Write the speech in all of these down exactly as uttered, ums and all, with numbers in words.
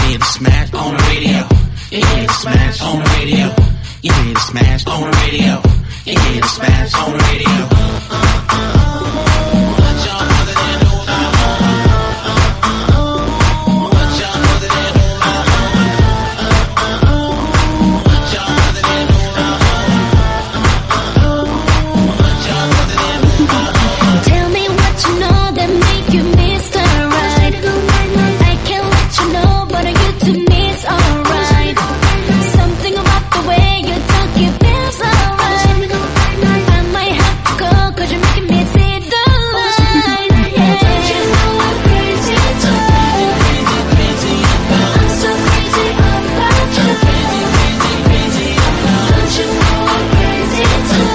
hear the smash on the radio. You hear the smash on the radio. You hear the smash on the radio. You hear the smash on the radio. What y'all mother did do? What y'all mother did do? What y'all mother did do? What y'all mother did do? Tell me what you know that make you miss the ride. I can't let you know, but you to me it's alright. Something about the way you talk, it feels alright. I might have to go, cause you're making me see the light. Yeah. Don't you know I'm crazy too? I'm so crazy about you. Don't you know I'm crazy too?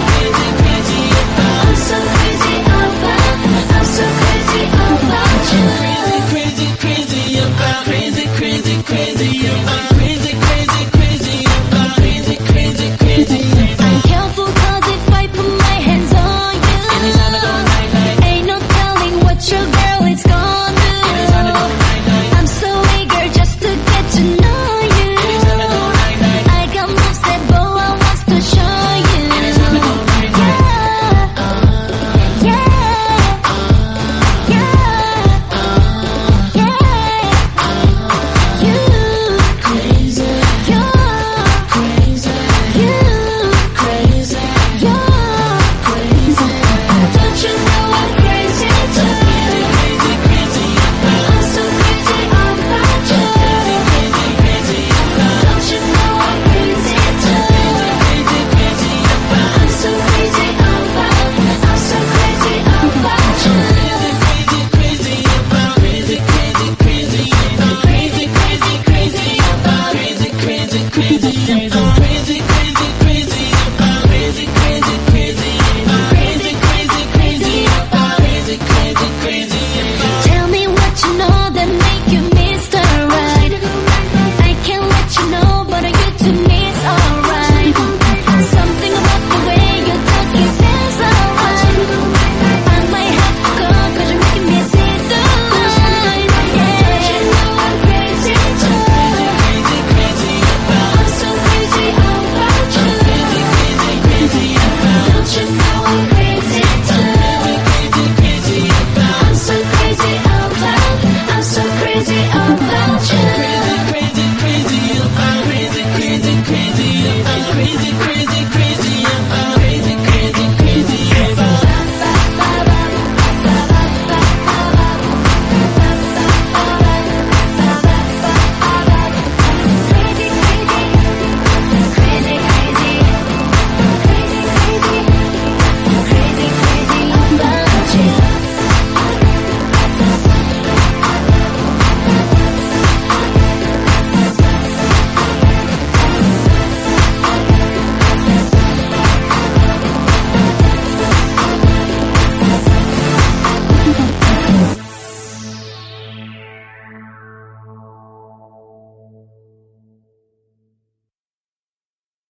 I'm so crazy about, I'm so crazy about you. Crazy, crazy about, crazy, crazy, crazy about, crazy, crazy, crazy about, crazy, crazy, crazy about. I'm careful cause if I put my hands on you, Anytime I go night night, ain't no telling what your girl is gonna do. anytime I go night night, I'm so eager just to get to know you. anytime I go night night, I got moves that boy wants to show you. anytime I go night night. Yeah, yeah, yeah, yeah. You Crazy, You're crazy, you, crazy, you're crazy. Don't you know I'm crazy too? Crazy, crazy about, I'm so crazy about you. crazy, crazy about, Don't you know I'm crazy too? crazy, crazy about, I'm so crazy about, I'm so crazy about you. crazy, crazy about, crazy, crazy, crazy about, crazy, crazy, crazy about, crazy, crazy, crazy about, crazy, crazy, crazy about, crazy, crazy, crazy about, crazy, crazy, crazy about, crazy, crazy, crazy about. Tell me what you know that make you miss the ride. I can't let you know, but you to me it's alright. Something about the way you talk, it feels alright. I might have to go, cause you're making me see the light. Yeah. Don't you know I'm crazy too? Crazy, crazy about, I'm so crazy about you. crazy, crazy, crazy about, Don't you know I'm crazy too? crazy, crazy about, I'm so crazy about, I'm so crazy about you. crazy, crazy, crazy about, crazy, crazy, crazy about, crazy, crazy.